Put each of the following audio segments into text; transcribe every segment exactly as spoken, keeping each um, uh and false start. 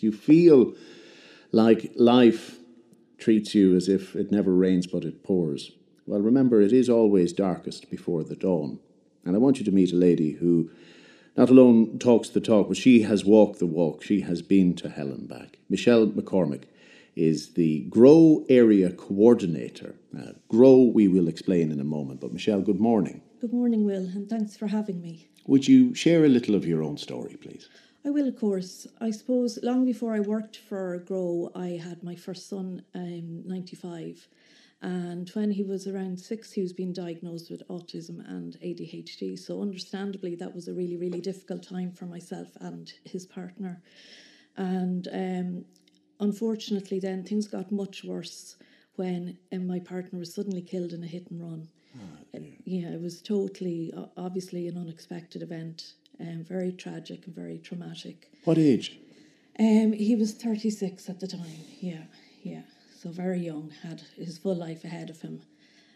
you feel like life treats you as if it never rains but it pours, well, remember, it is always darkest before the dawn. And I want you to meet a lady who not alone talks the talk, but she has walked the walk. She has been to hell and back. Michelle McCormick is the Grow Area Coordinator. Uh, Grow, we will explain in a moment. But Michelle, good morning. Good morning, Will, and thanks for having me. Would you share a little of your own story, please? I will, of course. I suppose long before I worked for Grow, I had my first son in ninety-five. And when he was around six, he was being diagnosed with autism and A D H D. So understandably, that was a really, really difficult time for myself and his partner. And um, unfortunately, then things got much worse when um, my partner was suddenly killed in a hit and run. Oh, yeah, it was totally, uh, obviously, an unexpected event. Um, very tragic and very traumatic. What age? Um, he was thirty-six at the time. Yeah, yeah. So very young, had his full life ahead of him.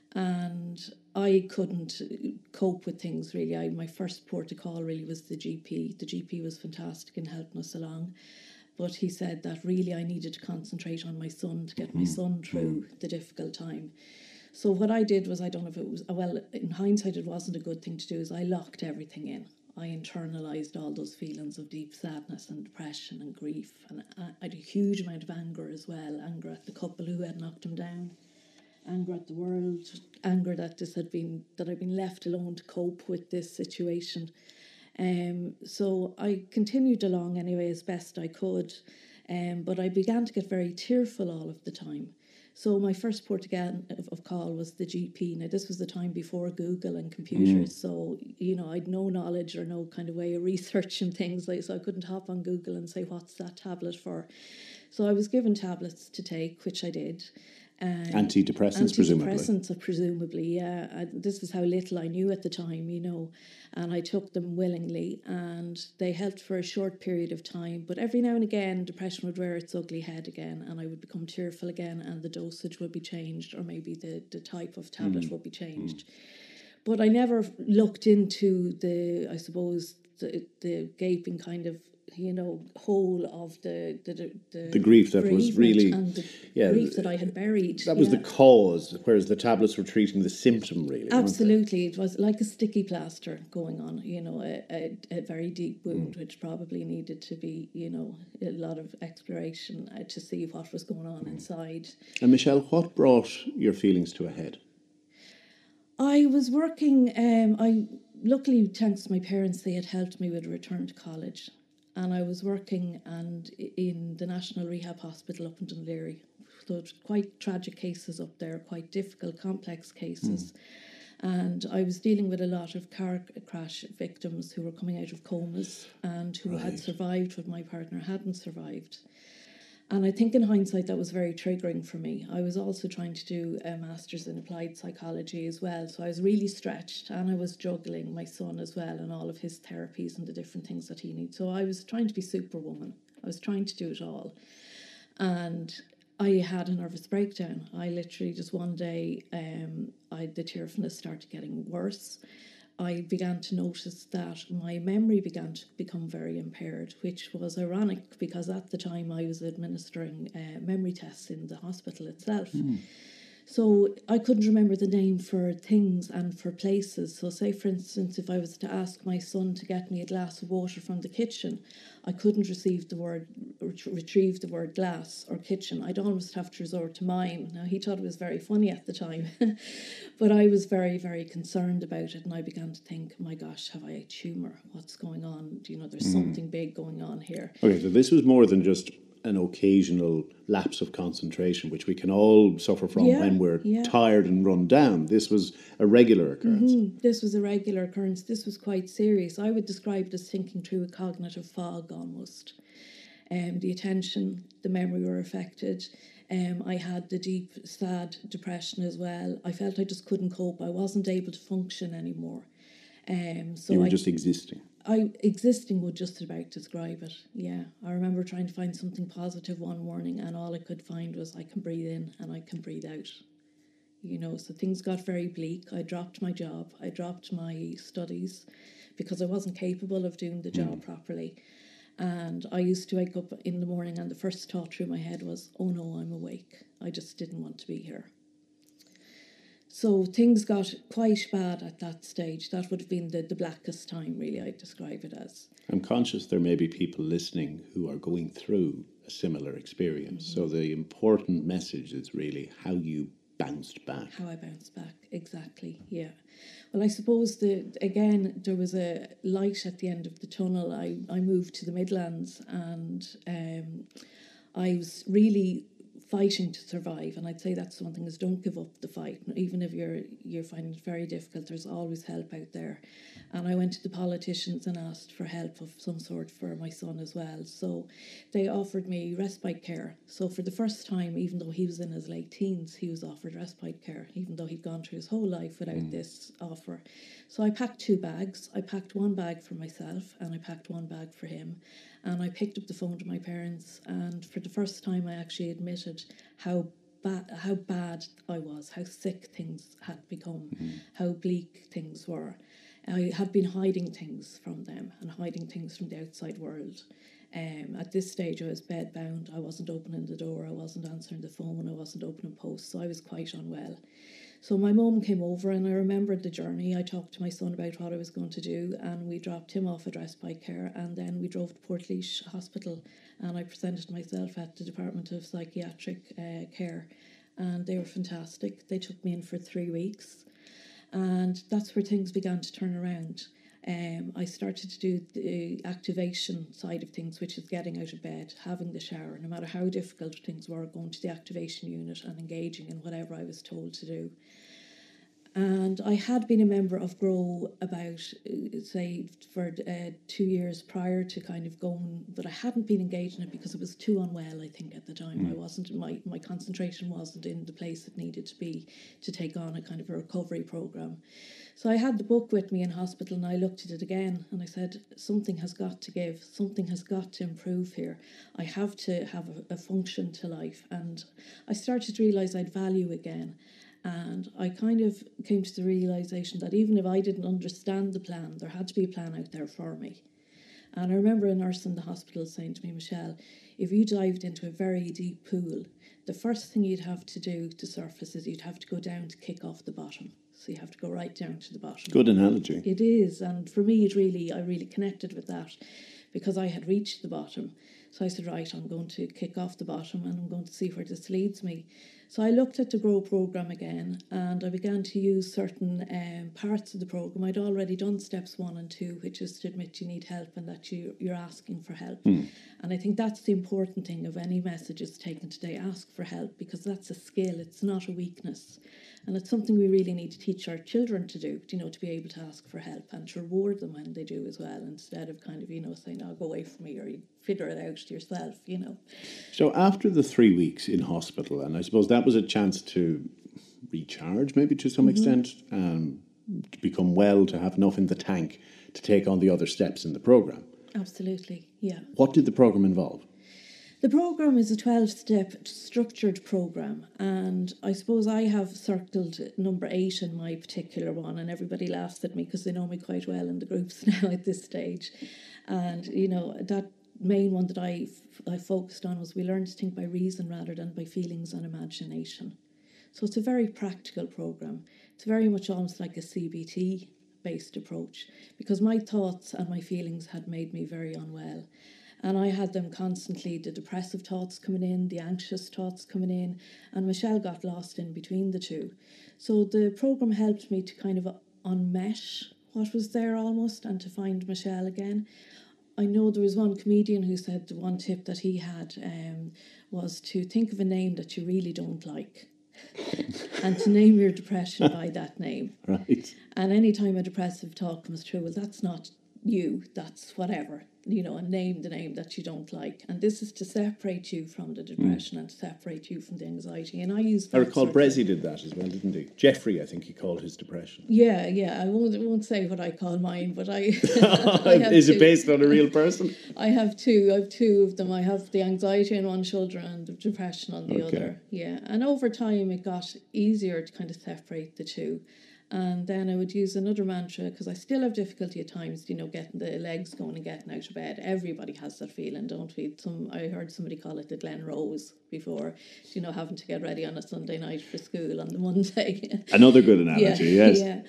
And I couldn't cope with things really. I, my first port of call really was the G P. The G P was fantastic in helping us along. But he said that really I needed to concentrate on my son to get my mm. son through mm. the difficult time. So what I did was, I don't know if it was, well, in hindsight it wasn't a good thing to do, is I locked everything in. I internalised all those feelings of deep sadness and depression and grief. And I had a huge amount of anger as well. Anger at the couple who had knocked him down. Anger at the world. Anger that this had been, that I'd been left alone to cope with this situation. Um, so I continued along anyway as best I could. Um, but I began to get very tearful all of the time. So my first port again of, of call was the G P. Now, this was the time before Google and computers, mm. so, you know, I'd no knowledge or no kind of way of researching things, like, so I couldn't hop on Google and say, what's that tablet for? So I was given tablets to take, which I did. Um, antidepressants, presumably. Antidepressants, presumably, yeah. I, this is how little I knew at the time, you know, and I took them willingly, and they helped for a short period of time. But every now and again, depression would rear its ugly head again, and I would become tearful again, and the dosage would be changed, or maybe the, the type of tablet mm. would be changed. Mm. But I never looked into the, I suppose, the, the gaping kind of, you know, whole of the the the, the grief that was really and the yeah, grief that I had buried. That was yeah. the cause, whereas the tablets were treating the symptom, really. Absolutely, it was like a sticky plaster going on. You know, a, a, a very deep wound, mm. which probably needed to be, you know, a lot of exploration uh, to see what was going on mm. inside. And Michelle, what brought your feelings to a head? I was working. Um, I luckily, thanks to my parents, they had helped me with a return to college. And I was working and in the National Rehab Hospital up in Dunleary. So it was quite tragic cases up there, quite difficult, complex cases. Mm. And I was dealing with a lot of car crash victims who were coming out of comas and who right. had survived what my partner hadn't survived. And I think in hindsight that was very triggering for me. I was also trying to do a master's in applied psychology as well. So I was really stretched, and I was juggling my son as well and all of his therapies and the different things that he needs. So I was trying to be superwoman. I was trying to do it all. And I had a nervous breakdown. I literally just one day, um, I the tearfulness started getting worse. I began to notice that my memory began to become very impaired, which was ironic because at the time I was administering uh, memory tests in the hospital itself. Mm. So I couldn't remember the name for things and for places. So say, for instance, if I was to ask my son to get me a glass of water from the kitchen, I couldn't receive the word, retrieve the word glass or kitchen. I'd almost have to resort to mime. Now, he thought it was very funny at the time, but I was very, very concerned about it. And I began to think, my gosh, have I a tumour? What's going on? Do you know, there's mm. something big going on here. Okay, so this was more than just an occasional lapse of concentration, which we can all suffer from yeah, when we're yeah. tired and run down. This was a regular occurrence. Mm-hmm. This was a regular occurrence. This was quite serious. I would describe it as thinking through a cognitive fog almost. Um, the attention, the memory were affected. Um, I had the deep, sad depression as well. I felt I just couldn't cope. I wasn't able to function anymore. Um, so you were I, just existing. I existing would just about describe it. Yeah, I remember trying to find something positive one morning, and all I could find was I can breathe in and I can breathe out. You know, so things got very bleak. I dropped my job. I dropped my studies because I wasn't capable of doing the job mm. properly. And I used to wake up in the morning and the first thought through my head was, oh no, I'm awake. I just didn't want to be here. So things got quite bad at that stage. That would have been the, the blackest time, really, I'd describe it as. I'm conscious there may be people listening who are going through a similar experience. Mm-hmm. So the important message is really how you bounced back. How I bounced back, exactly, yeah. Well, I suppose, the again, there was a light at the end of the tunnel. I, I moved to the Midlands and um, I was really fighting to survive, and I'd say that's one thing, is don't give up the fight. Even if you're you're finding it very difficult, there's always help out there. And I went to the politicians and asked for help of some sort for my son as well. So they offered me respite care. So for the first time, even though he was in his late teens, he was offered respite care, even though he'd gone through his whole life without mm. this offer. So I packed two bags. I packed one bag for myself and I packed one bag for him. And I picked up the phone to my parents, and for the first time I actually admitted how bad how bad I was, how sick things had become, mm-hmm. how bleak things were. I had been hiding things from them and hiding things from the outside world. Um, at this stage I was bedbound. I wasn't opening the door, I wasn't answering the phone, I wasn't opening posts, so I was quite unwell. So my mum came over and I remembered the journey. I talked to my son about what I was going to do, and we dropped him off at respite care, and then we drove to Portlaoise Hospital and I presented myself at the Department of Psychiatric uh, Care, and they were fantastic. They took me in for three weeks and that's where things began to turn around. Um, I started to do the activation side of things, which is getting out of bed, having the shower, no matter how difficult things were, going to the activation unit and engaging in whatever I was told to do. And I had been a member of GROW about, uh, say, for uh, two years prior to kind of going, but I hadn't been engaged in it because I was too unwell, I think, at the time. Mm. I wasn't, my, my concentration wasn't in the place it needed to be to take on a kind of a recovery programme. So I had the book with me in hospital and I looked at it again and I said, something has got to give, something has got to improve here. I have to have a, a function to life. And I started to realise I'd value again. And I kind of came to the realisation that even if I didn't understand the plan, there had to be a plan out there for me. And I remember a nurse in the hospital saying to me, Michelle, if you dived into a very deep pool, the first thing you'd have to do to surface is you'd have to go down to kick off the bottom. So you have to go right down to the bottom. Good analogy. It is. And for me, it really, I really connected with that because I had reached the bottom. So I said, right, I'm going to kick off the bottom and I'm going to see where this leads me. So I looked at the GROW programme again and I began to use certain um, parts of the programme. I'd already done steps one and two, which is to admit you need help and that you, you're asking for help. Mm. And I think that's the important thing of any messages taken today. Ask for help, because that's a skill. It's not a weakness. And it's something we really need to teach our children to do, you know, to be able to ask for help and to reward them when they do as well, instead of kind of, you know, saying, oh, go away from me, or you figure it out yourself, you know. So after the three weeks in hospital, and I suppose that was a chance to recharge maybe to some mm-hmm. extent, um, to become well, to have enough in the tank to take on the other steps in the programme. Absolutely, yeah. What did the programme involve? The programme is a twelve-step structured programme, and I suppose I have circled number eight in my particular one, and everybody laughs at me because they know me quite well in the groups now at this stage. And, you know, that main one that I, I focused on was we learn to think by reason rather than by feelings and imagination. So it's a very practical programme. It's very much almost like a C B T-based approach, because my thoughts and my feelings had made me very unwell. And I had them constantly, the depressive thoughts coming in, the anxious thoughts coming in, and Michelle got lost in between the two. So the programme helped me to kind of unmesh what was there almost and to find Michelle again. I know there was one comedian who said the one tip that he had um, was to think of a name that you really don't like and to name your depression by that name. Right. And any time a depressive thought comes through, well, that's not you, that's whatever, you know, and name the name that you don't like. And this is to separate you from the depression mm. and to separate you from the anxiety. And I use that. I recall Brezzi did that as well, didn't he? Jeffrey, I think he called his depression. Yeah, yeah. I won't, I won't say what I call mine, but I... I is two. It based on a real person? I have two. I have two of them. I have the anxiety on one shoulder and the depression on the okay. other. Yeah. And over time, it got easier to kind of separate the two. And then I would use another mantra, because I still have difficulty at times, you know, getting the legs going and getting out of bed. Everybody has that feeling, don't we? Some I heard somebody call it the Glen Rose before, you know, having to get ready on a Sunday night for school on the Monday. Another good analogy, yeah, yes. Yeah.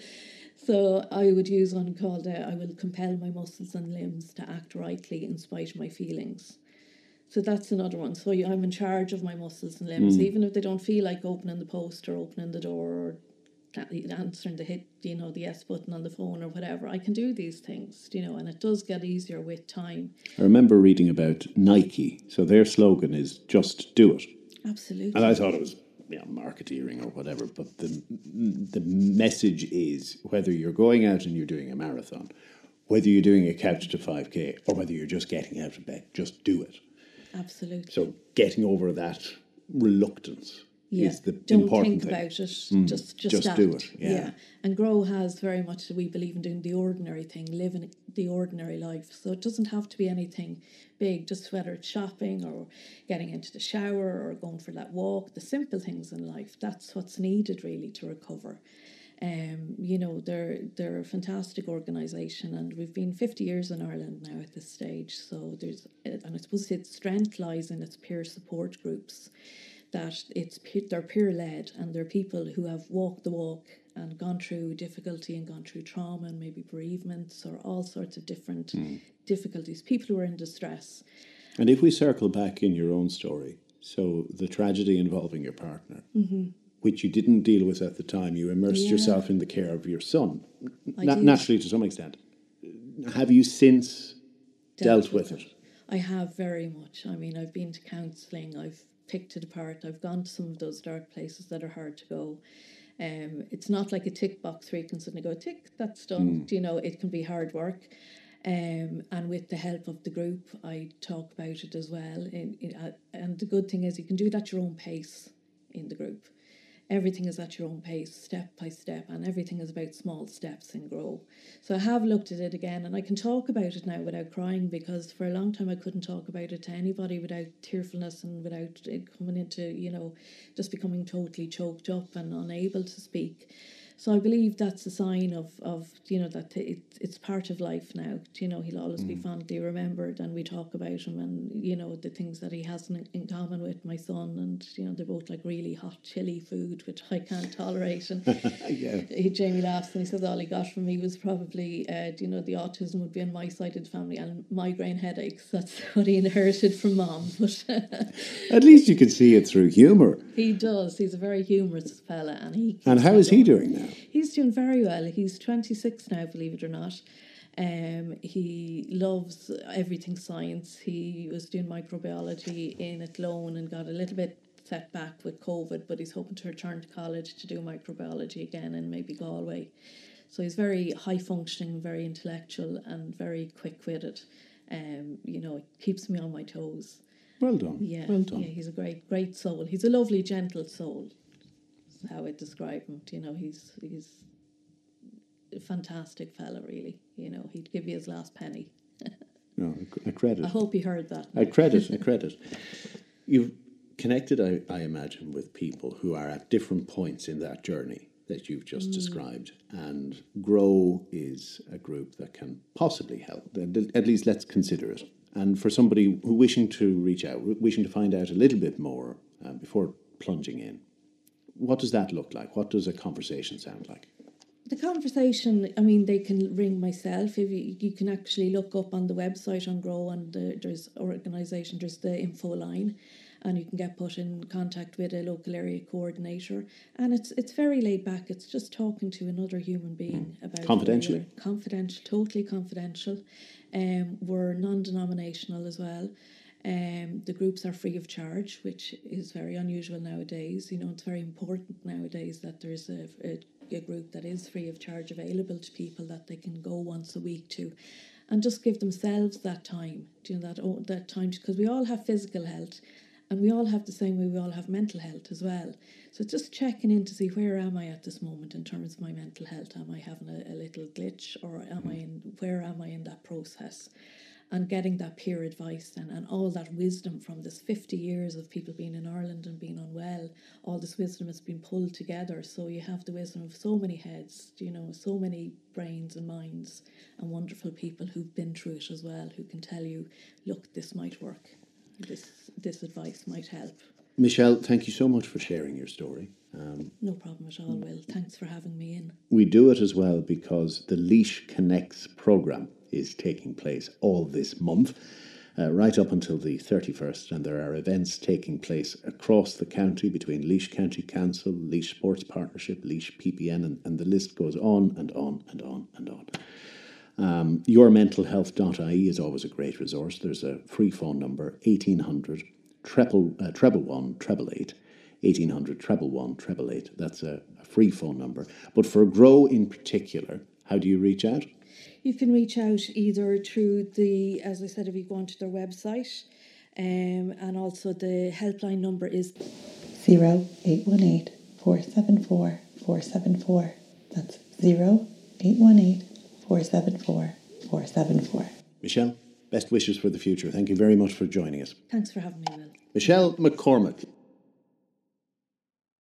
So I would use one called uh, I will compel my muscles and limbs to act rightly in spite of my feelings. So that's another one. So I'm in charge of my muscles and limbs, mm. even if they don't feel like opening the post or opening the door or answering the hit, you know, the yes button on the phone or whatever. I can do these things, you know, and it does get easier with time. I remember reading about Nike. So their slogan is just do it. Absolutely. And I thought it was, you know, marketeering or whatever, but the the message is whether you're going out and you're doing a marathon, whether you're doing a couch to five K or whether you're just getting out of bed, just do it. Absolutely. So getting over that reluctance yeah. is the Don't important think thing. about it. Mm. Just just, just act. do it. Yeah. yeah. And Grow has very much, we believe in doing the ordinary thing, living the ordinary life. So it doesn't have to be anything big, just whether it's shopping or getting into the shower or going for that walk, the simple things in life. That's what's needed really to recover. Um, you know, they're they're a fantastic organisation, and we've been fifty years in Ireland now at this stage. So there's, and I suppose its strength lies in its peer support groups, that it's they're peer led, and they're people who have walked the walk and gone through difficulty and gone through trauma and maybe bereavements or all sorts of different mm. difficulties. People who are in distress. And if we circle back in your own story, so the tragedy involving your partner. Mm-hmm. Which you didn't deal with at the time. You immersed yeah. yourself in the care of your son, Na- did. naturally to some extent. Have you since dealt, dealt with, with it? it? I have very much. I mean, I've been to counselling, I've picked it apart, I've gone to some of those dark places that are hard to go. Um, it's not like a tick box where you can suddenly go, tick, that's done. Mm. You know, it can be hard work. Um, and with the help of the group, I talk about it as well. In, in, uh, and the good thing is you can do it at your own pace in the group. Everything is at your own pace, step by step, and everything is about small steps in Grow. So I have looked at it again, and I can talk about it now without crying, because for a long time I couldn't talk about it to anybody without tearfulness and without it coming into, you know, just becoming totally choked up and unable to speak. So I believe that's a sign of, of you know, that it, it's part of life now. You know, he'll always mm. be fondly remembered, and we talk about him and, you know, the things that he has in, in common with my son. And, you know, they're both like really hot, chilly food, which I can't tolerate. And yeah. he, Jamie laughs and he says all he got from me was probably, uh, you know, the autism would be on my side of the family and migraine headaches. That's what he inherited from mom. But at least you can see it through humour. He does. He's a very humorous fella. And he. And how is he doing now? He's doing very well. He's twenty-six now, believe it or not. Um, he loves everything science. He was doing microbiology in Athlone and got a little bit set back with COVID, but he's hoping to return to college to do microbiology again in maybe Galway. So he's very high functioning, very intellectual, and very quick witted. Um, you know, it keeps me on my toes. Well done. Yeah, well done. Yeah, he's a great, great soul. He's a lovely, gentle soul. That's how I describe him. You know, he's he's a fantastic fella, really. You know, he'd give you his last penny. No, a credit. I hope he heard that. A credit, a credit. You've connected, I, I imagine, with people who are at different points in that journey that you've just mm. described. And Grow is a group that can possibly help. At least let's consider it. And for somebody who wishing to reach out, wishing to find out a little bit more uh, before plunging in, what does that look like? What does a conversation sound like? The conversation, I mean, they can ring myself. If you, you can actually look up on the website on Grow, and the, there's organisation, there's the info line, and you can get put in contact with a local area coordinator. And it's it's very laid back. It's just talking to another human being mm. about confidentially, confidential, totally confidential. Um, we're non-denominational as well. Um, the groups are free of charge, which is very unusual nowadays. You know, it's very important nowadays that there's a, a, a group that is free of charge available to people that they can go once a week to, and just give themselves that time. Do you know that oh, that time, because we all have physical health, and we all have the same way we all have mental health as well. So just checking in to see, where am I at this moment in terms of my mental health? Am I having a, a little glitch, or am I in where am I in that process? and getting that peer advice and, and all that wisdom from this fifty years of people being in Ireland and being unwell. All this wisdom has been pulled together, so you have the wisdom of so many heads, you know, so many brains and minds and wonderful people who've been through it as well, who can tell you, look, this might work, this this advice might help. Michelle, thank you so much for sharing your story. Um, no problem at all, Will. Thanks for having me in. We do it as well because the Laois Connects programme is taking place all this month, uh, right up until the thirty-first, and there are events taking place across the county between Laois County Council, Laois Sports Partnership, Laois P P N, and, and the list goes on and on and on and on. Um, your mental health dot I E is always a great resource. There's a free phone number, eighteen hundred treble, uh, treble one, treble eight, eighteen hundred treble one, treble eight. That's a, a free phone number. But for Grow in particular, how do you reach out? You can reach out either through the, as I said, if you go onto their website, um, and also the helpline number is zero eight one eight, four seven four, four seven four. That's zero eight one eight, four seven four, four seven four. Michelle, best wishes for the future. Thank you very much for joining us. Thanks for having me, Will. Michelle McCormack.